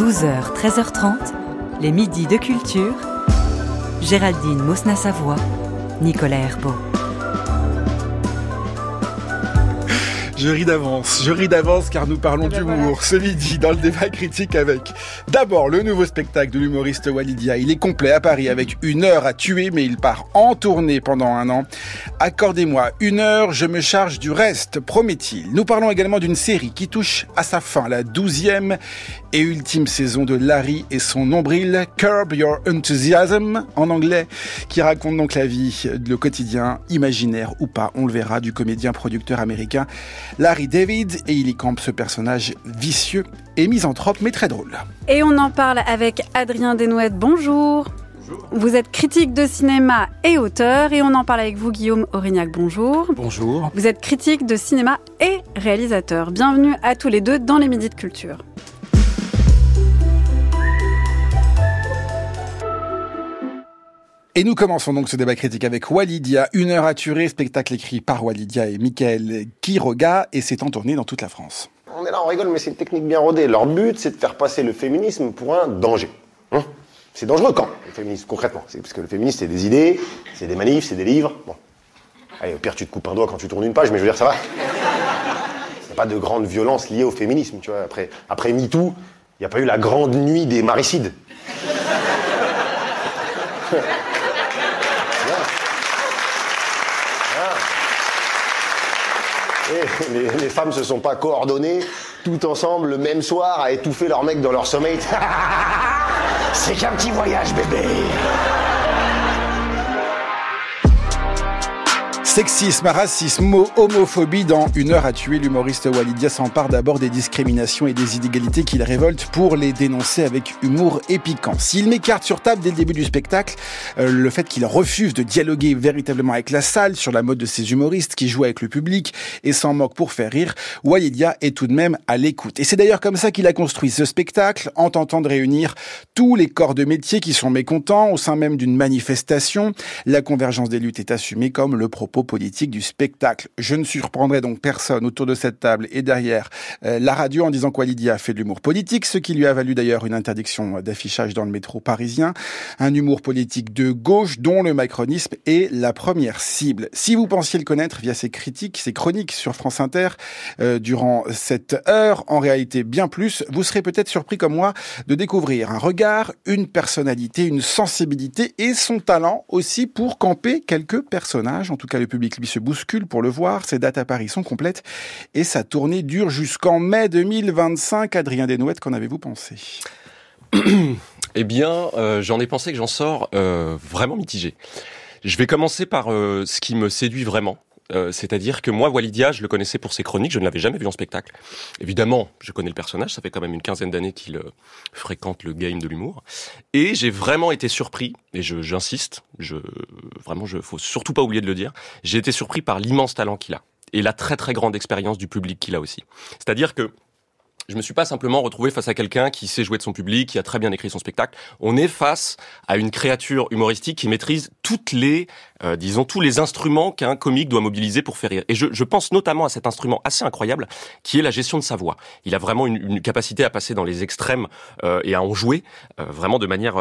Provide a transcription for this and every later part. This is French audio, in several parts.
12h, 13h30, les midis de culture. Géraldine Mosna-Savoie, Nicolas Herbeau. Je ris d'avance car nous parlons d'humour ce midi dans le débat critique avec d'abord le nouveau spectacle de l'humoriste Walidia. Il est complet à Paris avec 1 heure à tuer mais il part en tournée pendant 1 an. Accordez-moi 1 heure, je me charge du reste, promet-il. Nous parlons également d'une série qui touche à sa fin, la 12e et ultime saison de Larry et son nombril, Curb Your Enthusiasm en anglais, qui raconte donc la vie, le quotidien, imaginaire ou pas, on le verra, du comédien-producteur américain Larry David, et il y campe ce personnage vicieux et misanthrope mais très drôle. Et on en parle avec Adrien Desnouettes, bonjour. Bonjour. Vous êtes critique de cinéma et auteur, et on en parle avec vous Guillaume Aurignac, bonjour. Bonjour. Vous êtes critique de cinéma et réalisateur. Bienvenue à tous les deux dans les Midis de Culture. Et nous commençons donc ce débat critique avec Walidia, 1 heure à tuer, spectacle écrit par Walidia et Mickaël Quiroga, et c'est en tournée dans toute la France. On est là, on rigole, mais c'est une technique bien rodée. Leur but, c'est de faire passer le féminisme pour un danger. C'est dangereux quand, le féminisme, concrètement? Parce que le féminisme, c'est des idées, c'est des manifs, c'est des livres. Bon. Allez, au pire, tu te coupes un doigt quand tu tournes une page, mais je veux dire, ça va. Il n'y a pas de grande violence liée au féminisme, tu vois. Après MeToo, il n'y a pas eu la grande nuit des maricides. Et les femmes se sont pas coordonnées tout ensemble le même soir à étouffer leur mec dans leur sommeil. C'est qu'un petit voyage, bébé. Sexisme, racisme, homophobie, dans 1 heure à tuer, l'humoriste Walidia s'empare d'abord des discriminations et des inégalités qu'il révolte pour les dénoncer avec humour et piquant. S'il m'écarte sur table dès le début du spectacle le fait qu'il refuse de dialoguer véritablement avec la salle sur la mode de ces humoristes qui jouent avec le public et s'en moquent pour faire rire, Walidia est tout de même à l'écoute. Et c'est d'ailleurs comme ça qu'il a construit ce spectacle, en tentant de réunir tous les corps de métier qui sont mécontents au sein même d'une manifestation. La convergence des luttes est assumée comme le propos politique du spectacle. Je ne surprendrai donc personne autour de cette table et derrière la radio en disant que Walidia a fait de l'humour politique, ce qui lui a valu d'ailleurs une interdiction d'affichage dans le métro parisien. Un humour politique de gauche dont le macronisme est la première cible. Si vous pensiez le connaître via ses critiques, ses chroniques sur France Inter durant cette heure, en réalité bien plus, vous serez peut-être surpris comme moi de découvrir un regard, une personnalité, une sensibilité et son talent aussi pour camper quelques personnages. En tout cas, le public lui se bouscule pour le voir. Ses dates à Paris sont complètes et sa tournée dure jusqu'en mai 2025. Adrien Desnouettes, qu'en avez-vous pensé ? Eh bien, j'en ai pensé que j'en sors vraiment mitigé. Je vais commencer par ce qui me séduit vraiment. C'est-à-dire que moi, Walidia, je le connaissais pour ses chroniques, je ne l'avais jamais vu en spectacle. Évidemment, je connais le personnage, ça fait quand même une 15aine d'années qu'il fréquente le game de l'humour. Et j'ai vraiment été surpris, et j'insiste, faut surtout pas oublier de le dire, j'ai été surpris par l'immense talent qu'il a. Et la très très grande expérience du public qu'il a aussi. C'est-à-dire que je me suis pas simplement retrouvé face à quelqu'un qui sait jouer de son public, qui a très bien écrit son spectacle. On est face à une créature humoristique qui maîtrise tous les instruments qu'un comique doit mobiliser pour faire rire. Et je pense notamment à cet instrument assez incroyable qui est la gestion de sa voix. Il a vraiment une capacité à passer dans les extrêmes et à en jouer vraiment de manière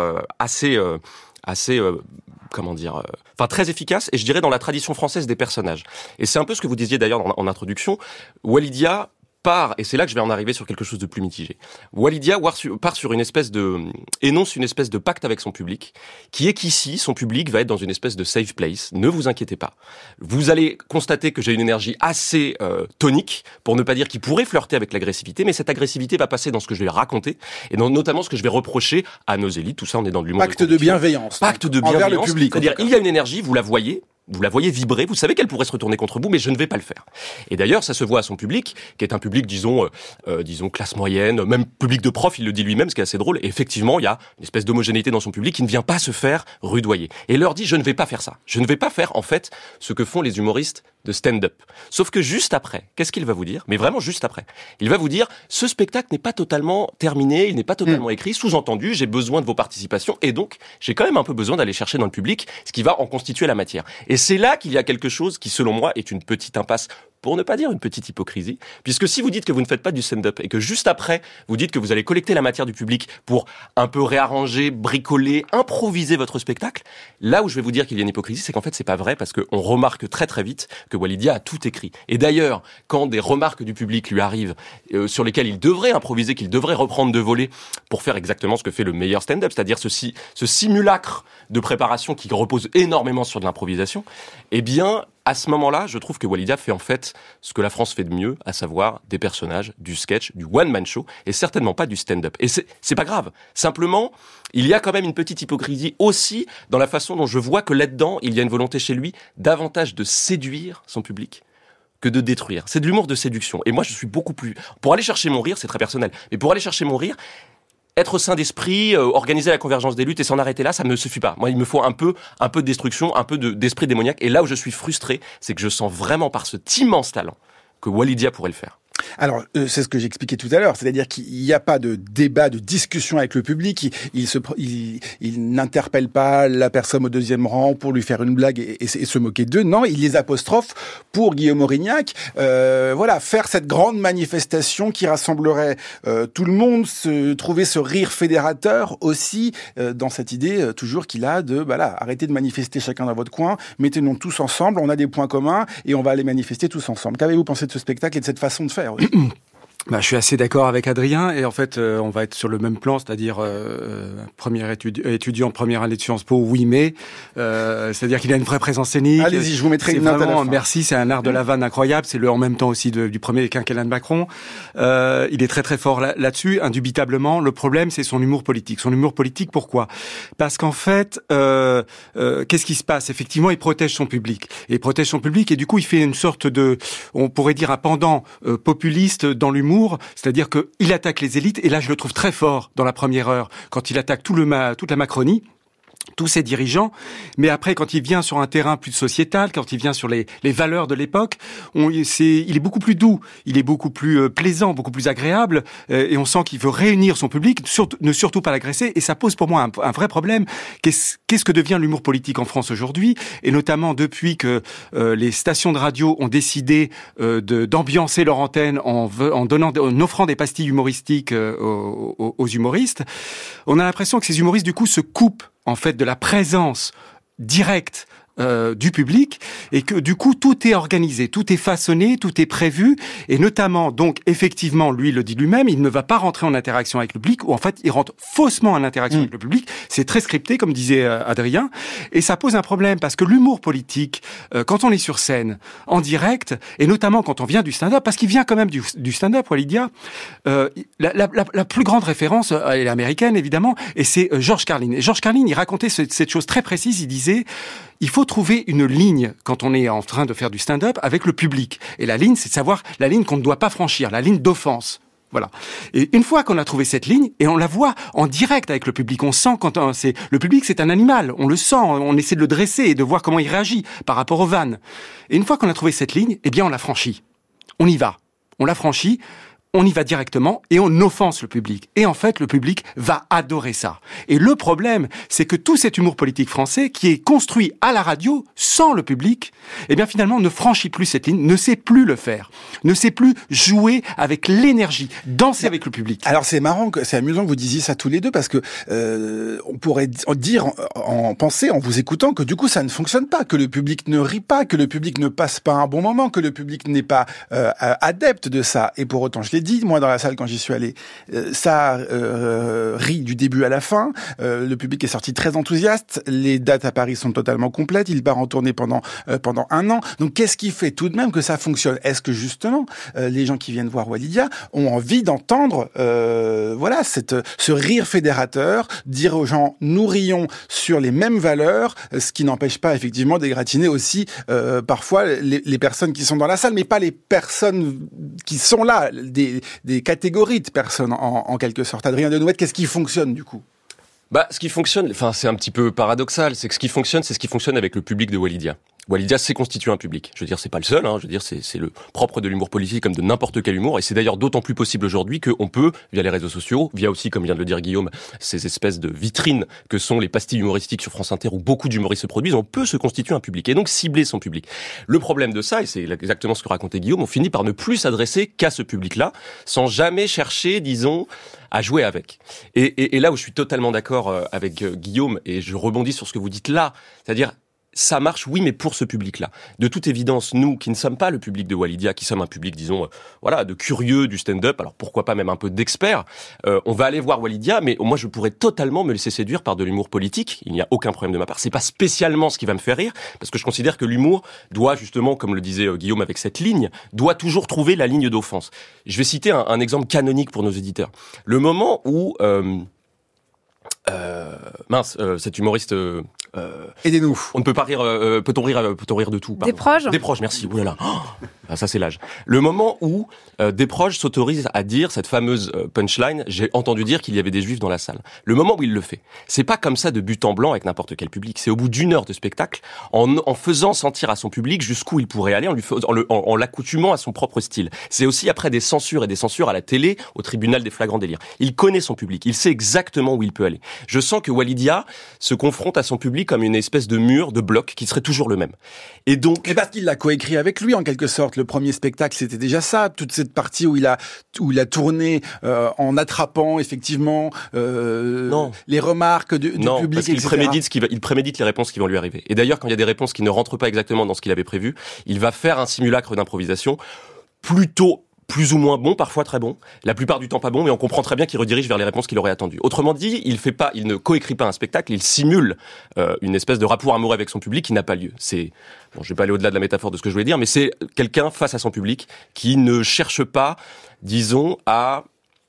très efficace, et je dirais dans la tradition française des personnages. Et c'est un peu ce que vous disiez d'ailleurs en introduction. Walidia et c'est là que je vais en arriver sur quelque chose de plus mitigé. Walidia énonce une espèce de pacte avec son public, qui est qu'ici, son public va être dans une espèce de safe place. Ne vous inquiétez pas. Vous allez constater que j'ai une énergie assez tonique, pour ne pas dire qu'il pourrait flirter avec l'agressivité, mais cette agressivité va passer dans ce que je vais raconter, et notamment ce que je vais reprocher à nos élites. Tout ça, on est dans de l'humour. Pacte de bienveillance. Pacte de bienveillance. Envers le public. C'est-à-dire, il y a une énergie, vous la voyez vibrer, vous savez qu'elle pourrait se retourner contre vous, mais je ne vais pas le faire. Et d'ailleurs, ça se voit à son public, qui est un public, disons, classe moyenne, même public de prof, il le dit lui-même, ce qui est assez drôle. Et effectivement, il y a une espèce d'homogénéité dans son public qui ne vient pas se faire rudoyer. Et il leur dit, je ne vais pas faire ça. Je ne vais pas faire, en fait, ce que font les humoristes de stand-up. Sauf que juste après, qu'est-ce qu'il va vous dire ? Mais vraiment juste après. Il va vous dire, ce spectacle n'est pas totalement terminé, il n'est pas totalement écrit, sous-entendu, j'ai besoin de vos participations, et donc, j'ai quand même un peu besoin d'aller chercher dans le public ce qui va en constituer la matière. Et Et c'est là qu'il y a quelque chose qui, selon moi, est une petite impasse, pour ne pas dire une petite hypocrisie, puisque si vous dites que vous ne faites pas du stand-up et que juste après, vous dites que vous allez collecter la matière du public pour un peu réarranger, bricoler, improviser votre spectacle, là où je vais vous dire qu'il y a une hypocrisie, c'est qu'en fait, c'est pas vrai, parce qu'on remarque très très vite que Walidia a tout écrit. Et d'ailleurs, quand des remarques du public lui arrivent, sur lesquelles il devrait improviser, qu'il devrait reprendre de volée pour faire exactement ce que fait le meilleur stand-up, c'est-à-dire ce simulacre de préparation qui repose énormément sur de l'improvisation, eh bien, à ce moment-là, je trouve que Walidia fait en fait ce que la France fait de mieux, à savoir des personnages, du sketch, du one-man show, et certainement pas du stand-up. Et c'est pas grave. Simplement, il y a quand même une petite hypocrisie aussi dans la façon dont je vois que là-dedans, il y a une volonté chez lui davantage de séduire son public que de détruire. C'est de l'humour de séduction. Et moi, je suis beaucoup plus... Pour aller chercher mon rire, c'est très personnel, mais pour aller chercher mon rire, être sain d'esprit, organiser la convergence des luttes et s'en arrêter là, ça ne me suffit pas. Moi, il me faut un peu de destruction, un peu d'esprit démoniaque. Et là où je suis frustré, c'est que je sens vraiment par cet immense talent que Walidia pourrait le faire. Alors, c'est ce que j'expliquais tout à l'heure, c'est-à-dire qu'il n'y a pas de débat, de discussion avec le public, il n'interpelle pas la personne au deuxième rang pour lui faire une blague et se moquer d'eux, non, il les apostrophe pour Guillaume Aurignac, faire cette grande manifestation qui rassemblerait tout le monde, trouver ce rire fédérateur aussi, dans cette idée toujours qu'il a de, arrêtez de manifester chacun dans votre coin, mettez-nous tous ensemble, on a des points communs et on va aller manifester tous ensemble. Qu'avez-vous pensé de ce spectacle et de cette façon de faire ? Je suis assez d'accord avec Adrien et en fait on va être sur le même plan, c'est-à-dire premier étudiant première année de Sciences Po, oui mais c'est-à-dire qu'il a une vraie présence scénique. Allez-y, je vous mettrai une note à la fin. Merci, c'est un art de la vanne incroyable, c'est le en même temps aussi du premier quinquennat de Macron. Il est très très fort là-dessus, indubitablement. Le problème c'est son humour politique. Son humour politique, pourquoi ? Parce qu'en fait qu'est-ce qui se passe ? Effectivement, il protège son public. Et du coup il fait une sorte de, on pourrait dire un pendant populiste dans l'humour. C'est-à-dire qu'il attaque les élites, et là je le trouve très fort dans la première heure, quand il attaque toute la Macronie, tous ses dirigeants, mais après quand il vient sur un terrain plus sociétal, quand il vient sur les valeurs de l'époque, il est beaucoup plus doux, il est beaucoup plus plaisant, beaucoup plus agréable, et on sent qu'il veut réunir son public, ne surtout pas l'agresser, et ça pose pour moi un vrai problème. Qu'est-ce que devient l'humour politique en France aujourd'hui, et notamment depuis que les stations de radio ont décidé d'ambiancer leur antenne en offrant des pastilles humoristiques aux humoristes. On a l'impression que ces humoristes du coup se coupent en fait de la présence directe du public, et que du coup tout est organisé, tout est façonné, tout est prévu, et notamment donc effectivement lui le dit lui-même, il ne va pas rentrer en interaction avec le public, ou en fait il rentre faussement en interaction avec le public, c'est très scripté comme disait Adrien, et ça pose un problème parce que l'humour politique, quand on est sur scène en direct, et notamment quand on vient du stand-up, parce qu'il vient quand même du stand-up, Walidia, la plus grande référence elle est américaine évidemment, et c'est George Carlin. Et George Carlin il racontait cette chose très précise, il disait il faut trouver une ligne quand on est en train de faire du stand-up avec le public. Et la ligne, c'est de savoir la ligne qu'on ne doit pas franchir, la ligne d'offense. Voilà. Et une fois qu'on a trouvé cette ligne, et on la voit en direct avec le public, on sent le public, c'est un animal, on le sent, on essaie de le dresser et de voir comment il réagit par rapport aux vannes. Et une fois qu'on a trouvé cette ligne, eh bien on la franchit. On y va. On la franchit. On y va directement et on offense le public. Et en fait, le public va adorer ça. Et le problème, c'est que tout cet humour politique français qui est construit à la radio, sans le public, eh bien finalement ne franchit plus cette ligne, ne sait plus le faire, ne sait plus jouer avec l'énergie, danser avec le public. Alors c'est marrant, c'est amusant que vous disiez ça tous les deux, parce que on pourrait penser en vous écoutant que du coup ça ne fonctionne pas, que le public ne rit pas, que le public ne passe pas un bon moment, que le public n'est pas adepte de ça. Et pour autant, je l'ai dit, moi dans la salle quand j'y suis allé, ça rit du début à la fin, le public est sorti très enthousiaste, les dates à Paris sont totalement complètes, il part en tournée pendant un an, donc qu'est-ce qui fait tout de même que ça fonctionne ? Est-ce que justement les gens qui viennent voir Walidia ont envie d'entendre ce rire fédérateur, dire aux gens nous rions sur les mêmes valeurs, ce qui n'empêche pas effectivement d'égratigner aussi parfois les personnes qui sont dans la salle, mais pas les personnes qui sont là, des catégories de personnes en quelque sorte. Adrien Denouette, qu'est-ce qui fonctionne du coup ? Ce qui fonctionne, c'est un petit peu paradoxal, c'est que ce qui fonctionne avec le public de Walidia. Walidia s'est constitué un public. Je veux dire, c'est pas le seul, je veux dire, c'est le propre de l'humour politique comme de n'importe quel humour, et c'est d'ailleurs d'autant plus possible aujourd'hui qu'on peut, via les réseaux sociaux, via aussi, comme vient de le dire Guillaume, ces espèces de vitrines que sont les pastilles humoristiques sur France Inter où beaucoup d'humoristes se produisent, on peut se constituer un public, et donc cibler son public. Le problème de ça, et c'est exactement ce que racontait Guillaume, on finit par ne plus s'adresser qu'à ce public-là, sans jamais chercher, disons, à jouer avec. Et là où je suis totalement d'accord avec Guillaume, et je rebondis sur ce que vous dites là, c'est-à-dire, ça marche, oui, mais pour ce public-là. De toute évidence, nous, qui ne sommes pas le public de Walidia, qui sommes un public, disons, de curieux du stand-up, alors pourquoi pas même un peu d'experts, on va aller voir Walidia, mais moi, je pourrais totalement me laisser séduire par de l'humour politique. Il n'y a aucun problème de ma part. C'est pas spécialement ce qui va me faire rire, parce que je considère que l'humour doit, justement, comme le disait Guillaume avec cette ligne, doit toujours trouver la ligne d'offense. Je vais citer un exemple canonique pour nos éditeurs. Le moment où... cet humoriste... aidez-nous. On ne peut pas rire. Peut-on rire de tout? Desproges. Desproges, merci. Ouh là là. Ça c'est l'âge. Le moment où Desproges s'autorise à dire cette fameuse punchline, j'ai entendu dire qu'il y avait des juifs dans la salle. Le moment où il le fait, c'est pas comme ça de but en blanc avec n'importe quel public. C'est au bout d'1 heure de spectacle, en faisant sentir à son public jusqu'où il pourrait aller, en l'accoutumant à son propre style. C'est aussi après des censures et des censures à la télé, au tribunal des flagrants délires. Il connaît son public, il sait exactement où il peut aller. Je sens que Walidia se confronte à son public comme une espèce de mur, de bloc, qui serait toujours le même. Et donc... Mais parce qu'il l'a coécrit avec lui, en quelque sorte. Le premier spectacle, c'était déjà ça. Toute cette partie où il a tourné en attrapant, effectivement, les remarques du public, parce qu'il il prémédite les réponses qui vont lui arriver. Et d'ailleurs, quand il y a des réponses qui ne rentrent pas exactement dans ce qu'il avait prévu, il va faire un simulacre d'improvisation plutôt plus ou moins bon, parfois très bon, la plupart du temps pas bon, mais on comprend très bien qu'il redirige vers les réponses qu'il aurait attendues. Autrement dit, il ne coécrit pas un spectacle, il simule une espèce de rapport amoureux avec son public qui n'a pas lieu. Je vais pas aller au-delà de la métaphore de ce que je voulais dire, mais c'est quelqu'un face à son public qui ne cherche pas, disons, à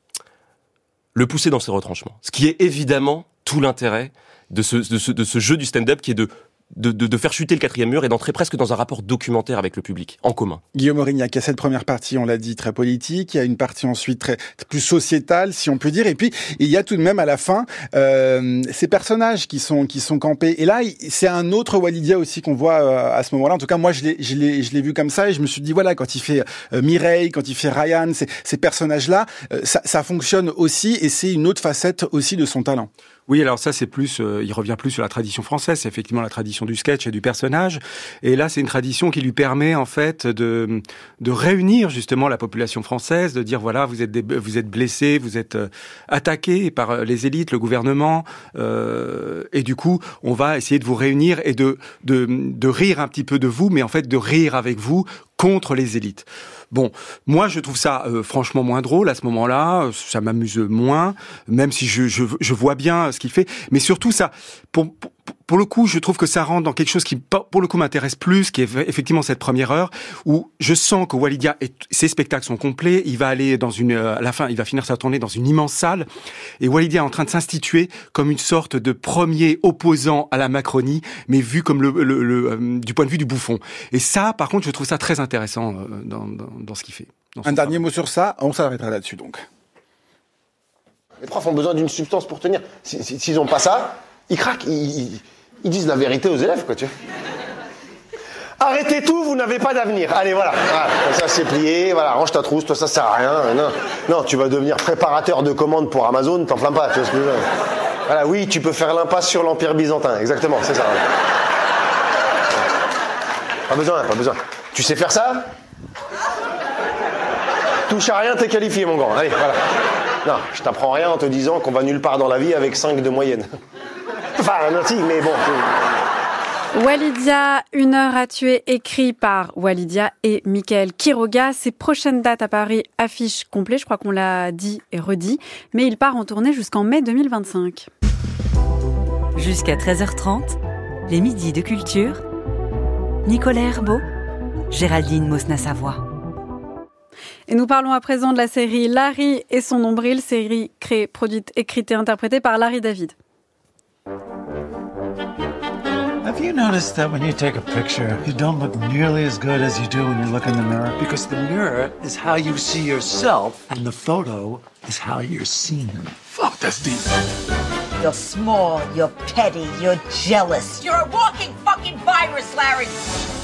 le pousser dans ses retranchements. Ce qui est évidemment tout l'intérêt de ce jeu du stand-up qui est de faire chuter le 4e mur et d'entrer presque dans un rapport documentaire avec le public, en commun. Guillaume Aurignac, il y a cette première partie, on l'a dit, très politique, il y a une partie ensuite très plus sociétale, si on peut dire, et puis il y a tout de même à la fin ces personnages qui sont campés. Et là, c'est un autre Walidia aussi qu'on voit à ce moment-là. En tout cas, moi, je l'ai vu comme ça, et je me suis dit, voilà, quand il fait Mireille, quand il fait Ryan, ces personnages-là, ça fonctionne aussi, et c'est une autre facette aussi de son talent. Oui, alors ça, c'est plus, il revient plus sur la tradition française, c'est effectivement la tradition du sketch et du personnage. Et là, c'est une tradition qui lui permet, en fait, de réunir, justement, la population française, de dire, voilà, vous êtes blessés, vous êtes attaqués par les élites, le gouvernement, et du coup, on va essayer de vous réunir et de rire un petit peu de vous, mais en fait, de rire avec vous contre les élites. Bon, moi je trouve ça franchement moins drôle à ce moment-là, ça m'amuse moins, même si je vois bien ce qu'il fait, mais surtout ça, pour le coup, je trouve que ça rentre dans quelque chose qui, pour le coup, m'intéresse plus, qui est effectivement cette première heure, où je sens que Walidia, ses spectacles sont complets, il va aller à la fin, il va finir sa tournée dans une immense salle, et Walidia est en train de s'instituer comme une sorte de premier opposant à la Macronie, mais vu comme du point de vue du bouffon. Et ça, par contre, je trouve ça très intéressant dans ce qu'il fait. Un dernier mot sur ça, on s'arrêtera là-dessus donc. Les profs ont besoin d'une substance pour tenir. S'ils n'ont pas ça, ils craquent, ils disent la vérité aux élèves, quoi, tu vois. Arrêtez tout, vous n'avez pas d'avenir. Allez, voilà. Ça c'est plié, voilà, range ta trousse, toi ça sert à rien. Non, tu vas devenir préparateur de commandes pour Amazon, t'enflamme pas, tu vois ce que je veux dire. Voilà, oui, tu peux faire l'impasse sur l'Empire byzantin, exactement, c'est ça. Voilà. Pas besoin. Tu sais faire ça ? Touche à rien, t'es qualifié, mon grand. Allez, voilà. Non, je t'apprends rien en te disant qu'on va nulle part dans la vie avec 5 de moyenne. Enfin, non, si, mais bon. Walidia, 1 heure à tuer, écrit par Walidia et Mickaël Quiroga. Ses prochaines dates à Paris affichent complet, je crois qu'on l'a dit et redit, mais il part en tournée jusqu'en mai 2025. Jusqu'à 13h30, les midis de culture. Nicolas Herbeau, Géraldine Mosna-Savoie. Et nous parlons à présent de la série Larry et son nombril, série créée, produite, écrite et interprétée par Larry David. Have you noticed that when you take a picture, you don't look nearly as good as you do when you look in the mirror? Because the mirror is how you see yourself, and the photo is how you're seen. Fuck, that's deep. You're small, you're petty, you're jealous. You're a walking fucking virus, Larry.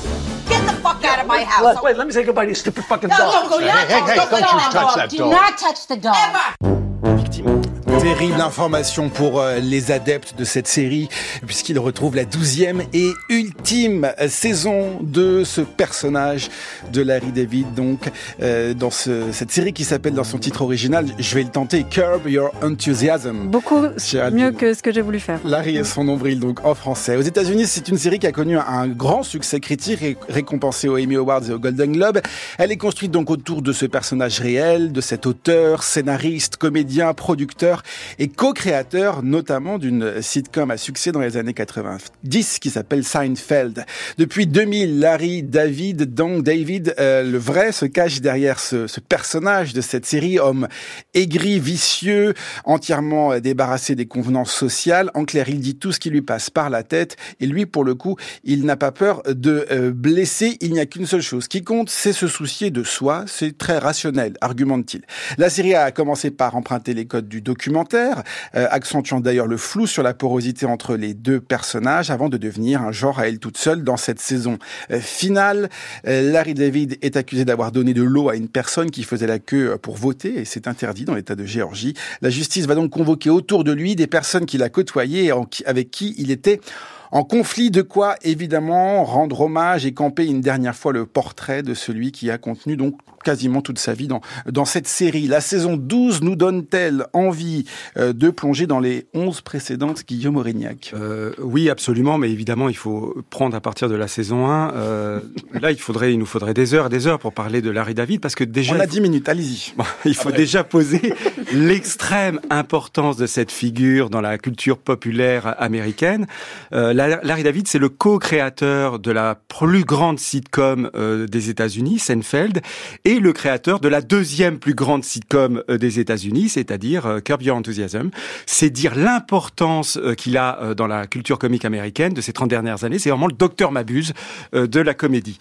Get the fuck out of my house. Wait, let me say goodbye to your stupid fucking No, dog. don't go. Don't you touch that dog. Do not touch the dog. Victime. Terrible information pour les adeptes de cette série, puisqu'ils retrouvent la 12e et ultime saison de ce personnage de Larry David, donc dans cette série qui s'appelle dans son titre original, je vais le tenter, Curb Your Enthusiasm. Beaucoup mieux que ce que j'ai voulu faire. Larry et son nombril, donc en français. Aux États-Unis, c'est une série qui a connu un grand succès critique et récompensée aux Emmy Awards et aux Golden Globes. Elle est construite donc autour de ce personnage réel, de cet auteur, scénariste, comédien, producteur et co-créateur notamment d'une sitcom à succès dans les années 90 qui s'appelle Seinfeld. Depuis 2000, Larry David, donc David, le vrai, se cache derrière ce personnage de cette série, homme aigri, vicieux, entièrement débarrassé des convenances sociales. En clair, il dit tout ce qui lui passe par la tête et lui, pour le coup, il n'a pas peur de blesser. Il n'y a qu'une seule chose qui compte, c'est se soucier de soi. C'est très rationnel, argumente-t-il. La série a commencé par emprunter les codes du documentaire, accentuant d'ailleurs le flou sur la porosité entre les deux personnages avant de devenir un genre à elle toute seule dans cette saison finale. Larry David est accusé d'avoir donné de l'eau à une personne qui faisait la queue pour voter et c'est interdit dans l'État de Géorgie. La justice va donc convoquer autour de lui des personnes qu'il a côtoyées et avec qui il était en conflit, de quoi évidemment rendre hommage et camper une dernière fois le portrait de celui qui a contenu donc quasiment toute sa vie dans cette série. La saison 12 nous donne-t-elle envie de plonger dans les 11 précédentes, Guillaume Aurignac? Oui, absolument, mais évidemment, il faut prendre à partir de la saison 1. Là, il nous faudrait des heures et des heures pour parler de Larry David, parce que déjà... On a 10 minutes, allez-y. Il faut déjà poser l'extrême importance de cette figure dans la culture populaire américaine. Larry David, c'est le co-créateur de la plus grande sitcom des États-Unis, Seinfeld, et le créateur de la deuxième plus grande sitcom des États-Unis, c'est-à-dire Curb Your Enthusiasm. C'est dire l'importance qu'il a dans la culture comique américaine de ces 30 dernières années. C'est vraiment le Dr Mabuse de la comédie.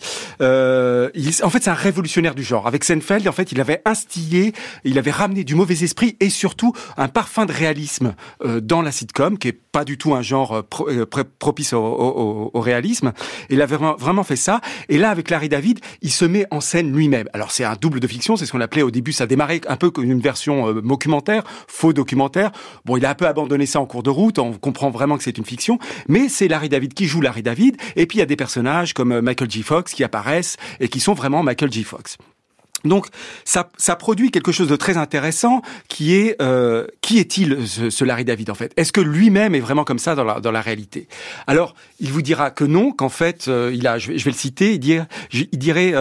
En fait, c'est un révolutionnaire du genre. Avec Seinfeld, en fait, il avait instillé, il avait ramené du mauvais esprit et surtout un parfum de réalisme dans la sitcom, qui est pas du tout un genre propice au réalisme. Et il avait vraiment fait ça. Et là, avec Larry David, il se met en scène lui-même. Alors, c'est un double de fiction, c'est ce qu'on appelait au début, ça démarrait un peu comme une version documentaire, faux documentaire. Bon, il a un peu abandonné ça en cours de route, on comprend vraiment que c'est une fiction, mais c'est Larry David qui joue Larry David, et puis il y a des personnages comme Michael J. Fox qui apparaissent et qui sont vraiment Michael J. Fox. Donc, ça produit quelque chose de très intéressant qui est qui est-il ce Larry David en fait? Est-ce que lui-même est vraiment comme ça dans la réalité? Alors, il vous dira que non, qu'en fait, je vais le citer, il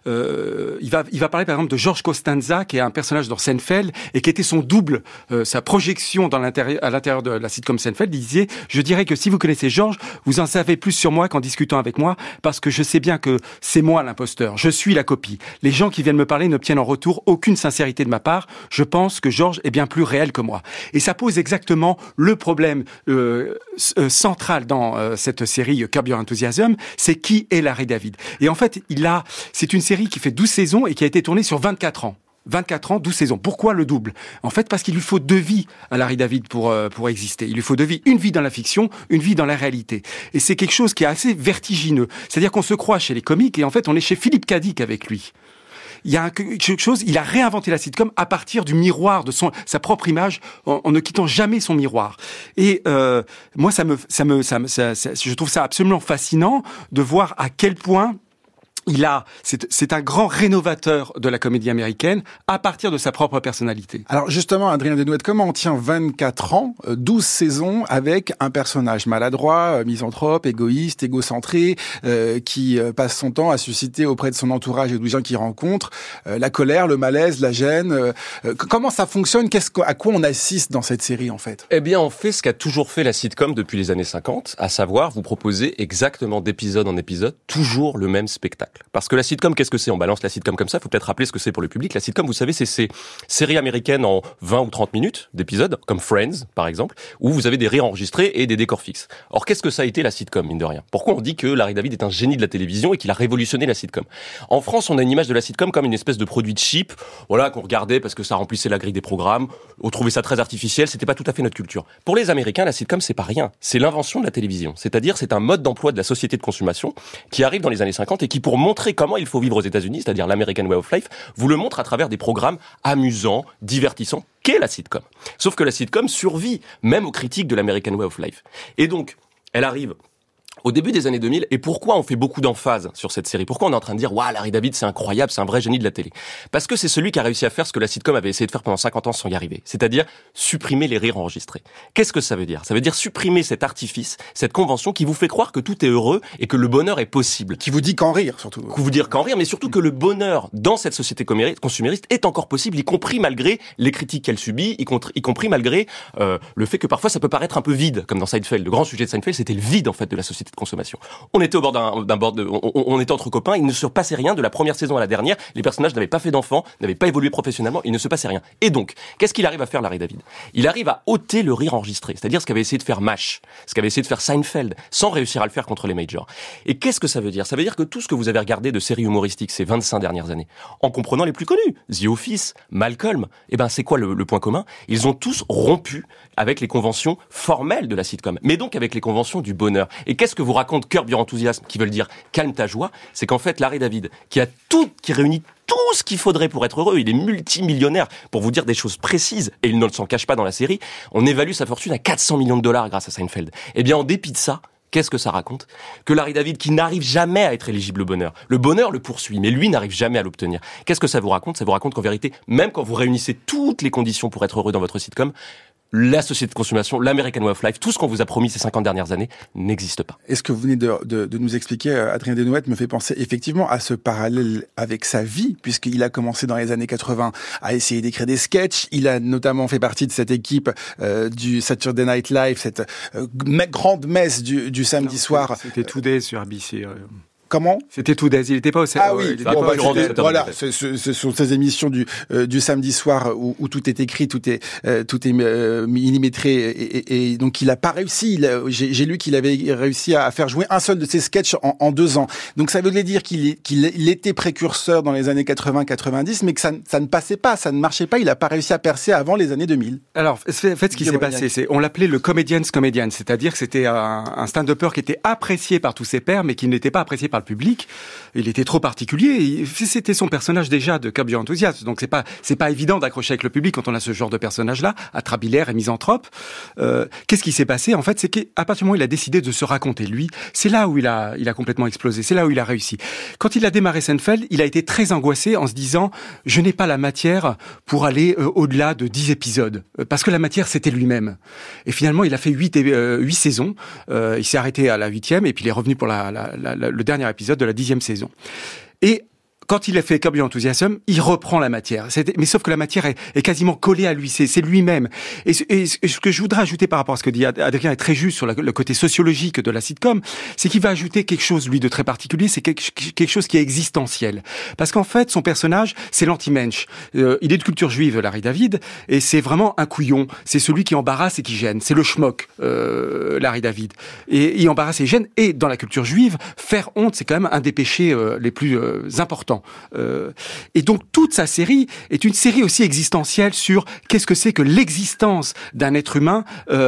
va parler par exemple de George Costanza, qui est un personnage dans Seinfeld et qui était son double, sa projection à l'intérieur de la sitcom Seinfeld. Il disait, je dirais que si vous connaissez George, vous en savez plus sur moi qu'en discutant avec moi, parce que je sais bien que c'est moi l'imposteur, je suis la copie. Les gens qui viennent me parler n'obtiennent en retour aucune sincérité de ma part. Je pense que George est bien plus réel que moi. Et ça pose exactement le problème central dans cette série Curb Your Enthusiasm, c'est qui est Larry David. Et en fait, c'est une série qui fait 12 saisons et qui a été tournée sur 24 ans. 24 ans, 12 saisons. Pourquoi le double? En fait, parce qu'il lui faut 2 vies à Larry David pour exister. Il lui faut 2 vies. Une vie dans la fiction, une vie dans la réalité. Et c'est quelque chose qui est assez vertigineux. C'est-à-dire qu'on se croit chez les comiques et en fait, on est chez Philippe Cadic avec lui. Il y a quelque chose, il a réinventé la sitcom à partir du miroir de sa propre image, en ne quittant jamais son miroir. Et moi, je trouve ça absolument fascinant de voir à quel point c'est un grand rénovateur de la comédie américaine à partir de sa propre personnalité. Alors justement, Adrien Denouette, comment on tient 24 ans, 12 saisons avec un personnage maladroit, misanthrope, égoïste, égocentré, qui passe son temps à susciter auprès de son entourage et des gens qu'il rencontre la colère, le malaise, la gêne. Comment ça fonctionne? À quoi on assiste dans cette série en fait? Eh bien, on fait ce qu'a toujours fait la sitcom depuis les années 50, à savoir vous proposer exactement d'épisode en épisode toujours le même spectacle. Parce que la sitcom, qu'est-ce que c'est? On balance la sitcom comme ça, il faut peut-être rappeler ce que c'est pour le public. La sitcom, vous savez, c'est ces séries américaines en 20 ou 30 minutes d'épisodes, comme Friends, par exemple, où vous avez des rires enregistrés et des décors fixes. Or, qu'est-ce que ça a été la sitcom, mine de rien? Pourquoi on dit que Larry David est un génie de la télévision et qu'il a révolutionné la sitcom? En France, on a une image de la sitcom comme une espèce de produit cheap, voilà, qu'on regardait parce que ça remplissait la grille des programmes, on trouvait ça très artificiel, c'était pas tout à fait notre culture. Pour les Américains, la sitcom, c'est pas rien. C'est l'invention de la télévision. C'est-à-dire, c'est un mode d'emploi de la société de consommation qui arrive dans les années 50 et qui, pour montrer comment il faut vivre aux États-Unis, c'est-à-dire l'American Way of Life, vous le montre à travers des programmes amusants, divertissants, qu'est la sitcom. Sauf que la sitcom survit même aux critiques de l'American Way of Life. Et donc, elle arrive au début des années 2000, et pourquoi on fait beaucoup d'emphase sur cette série? Pourquoi on est en train de dire « Waouh, Larry David, c'est incroyable, c'est un vrai génie de la télé ?» Parce que c'est celui qui a réussi à faire ce que la sitcom avait essayé de faire pendant 50 ans sans y arriver, c'est-à-dire supprimer les rires enregistrés. Qu'est-ce que ça veut dire? Ça veut dire supprimer cet artifice, cette convention qui vous fait croire que tout est heureux et que le bonheur est possible. Qui vous dit qu'en rire, surtout. Qui vous dit qu'en rire, mais surtout que le bonheur dans cette société consumériste est encore possible, y compris malgré les critiques qu'elle subit, y compris malgré le fait que parfois ça peut paraître un peu vide, comme dans Seinfeld. Le grand sujet de Seinfeld, c'était le vide en fait de la société de consommation. On était au bord on était entre copains, il ne se passait rien de la première saison à la dernière, les personnages n'avaient pas fait d'enfants, n'avaient pas évolué professionnellement, il ne se passait rien. Et donc, qu'est-ce qu'il arrive à faire, Larry David? Il arrive à ôter le rire enregistré, c'est-à-dire ce qu'avait essayé de faire MASH, ce qu'avait essayé de faire Seinfeld, sans réussir à le faire contre les majors. Et qu'est-ce que ça veut dire? Ça veut dire que tout ce que vous avez regardé de séries humoristiques ces 25 dernières années, en comprenant les plus connus, The Office, Malcolm, c'est quoi le point commun? Ils ont tous rompu avec les conventions formelles de la sitcom, mais donc avec les conventions du bonheur. Et qu'est-ce que vous raconte Curb Your Enthusiasm, qui veulent dire calme ta joie? C'est qu'en fait, Larry David, qui réunit tout ce qu'il faudrait pour être heureux, il est multimillionnaire, pour vous dire des choses précises, et il ne s'en cache pas dans la série, on évalue sa fortune à 400 millions de dollars grâce à Seinfeld. Eh bien, en dépit de ça, qu'est-ce que ça raconte? Que Larry David, qui n'arrive jamais à être éligible au bonheur, le bonheur le poursuit, mais lui n'arrive jamais à l'obtenir. Qu'est-ce que ça vous raconte? Ça vous raconte qu'en vérité, même quand vous réunissez toutes les conditions pour être heureux dans votre sitcom, la société de consommation, l'American Way of Life, tout ce qu'on vous a promis ces 50 dernières années n'existe pas. Et ce que vous venez de nous expliquer, Adrien Desnouettes, me fait penser effectivement à ce parallèle avec sa vie, puisqu'il a commencé dans les années 80 à essayer d'écrire des sketchs. Il a notamment fait partie de cette équipe du Saturday Night Live, cette grande messe du samedi soir. C'était Today sur ABC. Comment? C'était Today, il n'était pas au Ah oui, voilà, ce ce sont ces émissions du samedi soir où tout est écrit, tout est millimétré, et donc il a pas réussi. J'ai lu qu'il avait réussi à faire jouer un seul de ses sketchs en 2 ans. Donc ça veut dire qu'il était précurseur dans les années 80-90, mais que ça ne passait pas, ça ne marchait pas. Il a pas réussi à percer avant les années 2000. Alors, en fait, ce qui s'est passé, on l'appelait le comedian's comedian, c'est-à-dire que c'était un stand-upper qui était apprécié par tous ses pairs, mais qui n'était pas apprécié par le public. Il était trop particulier. C'était son personnage déjà de Curb Your Enthusiasm. Donc c'est pas évident d'accrocher avec le public quand on a ce genre de personnage-là, atrabilaire et misanthrope. Qu'est-ce qui s'est passé? En fait, c'est qu'à partir du moment où il a décidé de se raconter lui, c'est là où il a complètement explosé. C'est là où il a réussi. Quand il a démarré Seinfeld, il a été très angoissé en se disant je n'ai pas la matière pour aller au-delà de 10 épisodes. Parce que la matière, c'était lui-même. Et finalement, il a fait 8 saisons. Il s'est arrêté à la 8e et puis il est revenu pour le dernier épisode de la 10e saison. Et quand il a fait Curb Your Enthusiasm, il reprend la matière. Mais sauf que la matière est quasiment collée à lui, c'est lui-même. Et ce que je voudrais ajouter par rapport à ce que dit Adrien est très juste sur le côté sociologique de la sitcom, c'est qu'il va ajouter quelque chose, lui, de très particulier, c'est quelque chose qui est existentiel. Parce qu'en fait, son personnage, c'est l'anti-mensch. Il est de culture juive, Larry David, et c'est vraiment un couillon. C'est celui qui embarrasse et qui gêne. C'est le schmock, Larry David. Et il embarrasse et gêne. Et dans la culture juive, faire honte, c'est quand même un des péchés les plus importants. Et donc toute sa série est une série aussi existentielle sur qu'est-ce que c'est que l'existence d'un être humain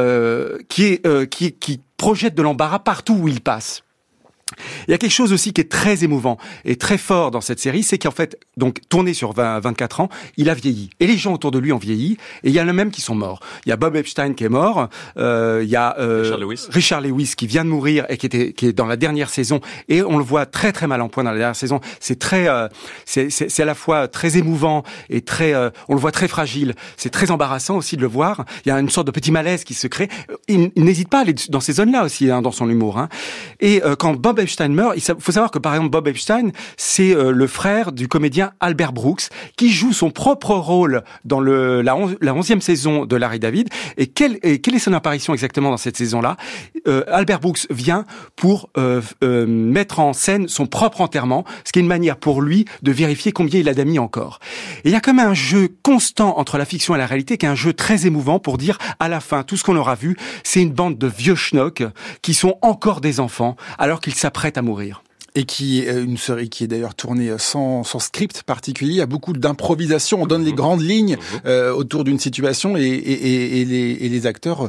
qui projette de l'embarras partout où il passe. Il y a quelque chose aussi qui est très émouvant et très fort dans cette série, c'est qu'en fait, donc tourné sur 24 ans, il a vieilli. Et les gens autour de lui ont vieilli, et il y en a même qui sont morts. Il y a Bob Epstein qui est mort, il y a Richard Lewis qui vient de mourir et qui est dans la dernière saison, et on le voit très très mal en point dans la dernière saison. C'est très, c'est à la fois très émouvant et très, on le voit très fragile. C'est très embarrassant aussi de le voir. Il y a une sorte de petit malaise qui se crée. Il n'hésite pas à aller dans ces zones-là aussi, dans son humour. Et quand Bob Epstein meurt, il faut savoir que par exemple Bob Epstein, c'est le frère du comédien Albert Brooks qui joue son propre rôle dans la 11e saison de Larry David. Et quelle est son apparition exactement dans cette saison-là? Albert Brooks vient pour mettre en scène son propre enterrement, ce qui est une manière pour lui de vérifier combien il a d'amis encore. Et il y a quand même un jeu constant entre la fiction et la réalité qui est un jeu très émouvant pour dire à la fin, tout ce qu'on aura vu, c'est une bande de vieux schnocks qui sont encore des enfants alors qu'ils s'apprêtent à mourir. Et qui est une série qui est d'ailleurs tournée sans script particulier. Il y a beaucoup d'improvisation. On donne les grandes lignes autour d'une situation et les acteurs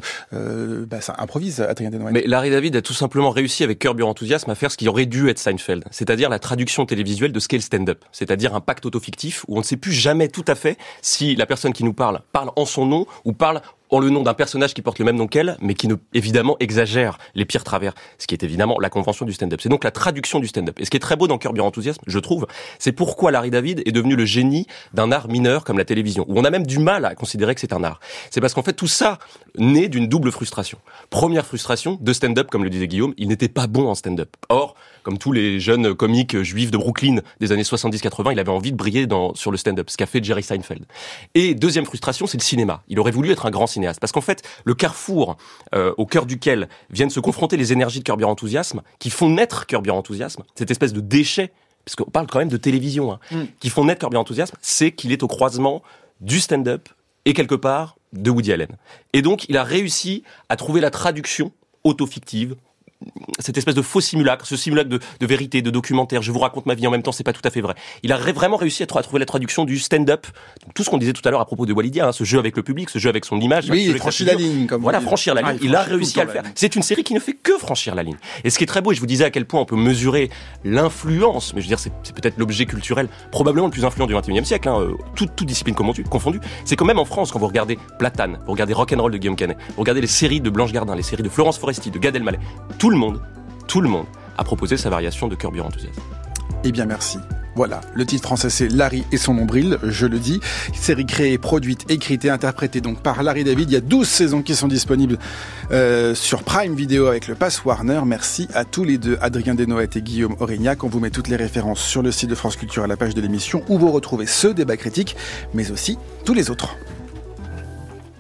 ça improvise. Adrien Desnoyers. Mais Larry David a tout simplement réussi avec Curb Your Enthusiasm à faire ce qui aurait dû être Seinfeld, c'est-à-dire la traduction télévisuelle de ce qu'est le stand-up, c'est-à-dire un pacte autofictif où on ne sait plus jamais tout à fait si la personne qui nous parle en son nom ou parle en le nom d'un personnage qui porte le même nom qu'elle, mais qui évidemment exagère les pires travers, ce qui est évidemment la convention du stand-up. C'est donc la traduction du stand-up. Et ce qui est très beau dans Curb Your Enthusiasm, je trouve, c'est pourquoi Larry David est devenu le génie d'un art mineur comme la télévision, où on a même du mal à considérer que c'est un art. C'est parce qu'en fait, tout ça naît d'une double frustration. Première frustration, de stand-up, comme le disait Guillaume, il n'était pas bon en stand-up. Or, comme tous les jeunes comiques juifs de Brooklyn des années 70-80, il avait envie de briller sur le stand-up, ce qu'a fait Jerry Seinfeld. Et deuxième frustration, c'est le cinéma. Il aurait voulu être un grand cinéaste. Parce qu'en fait, le carrefour au cœur duquel viennent se confronter les énergies de Curb Your Enthusiasm, qui font naître Curb Your Enthusiasm, cette espèce de déchet, parce qu'on parle quand même de télévision, qui font naître Curb Your Enthusiasm, c'est qu'il est au croisement du stand-up et quelque part de Woody Allen. Et donc, il a réussi à trouver la traduction autofictive, cette espèce de faux simulacre, ce simulacre de vérité, de documentaire, je vous raconte ma vie en même temps, c'est pas tout à fait vrai. Il a vraiment réussi à trouver la traduction du stand-up, tout ce qu'on disait tout à l'heure à propos de Walidia, ce jeu avec le public, ce jeu avec son image. Oui, il franchit la ligne, comme voilà, franchir la ligne. Il a réussi à le faire. C'est une série qui ne fait que franchir la ligne. Et ce qui est très beau, et je vous disais à quel point on peut mesurer l'influence, mais je veux dire, c'est peut-être l'objet culturel probablement le plus influent du XXIe siècle, toute discipline confondue. C'est quand même en France, quand vous regardez Platane, vous regardez Rock'n'Roll de Guillaume Canet, vous regardez les séries de Blanche Gardin, les séries de Florence Foresti, de Gad Elmaleh, tout le monde a proposé sa variation de Curb Your Enthusiasm. Eh bien, merci. Voilà, le titre français c'est Larry et son nombril, je le dis. Série créée, produite, écrite et interprétée donc par Larry David. Il y a 12 saisons qui sont disponibles sur Prime Video avec le Pass Warner. Merci à tous les deux, Adrien Desnoyers et Guillaume Aurignac. On vous met toutes les références sur le site de France Culture à la page de l'émission où vous retrouvez ce débat critique, mais aussi tous les autres.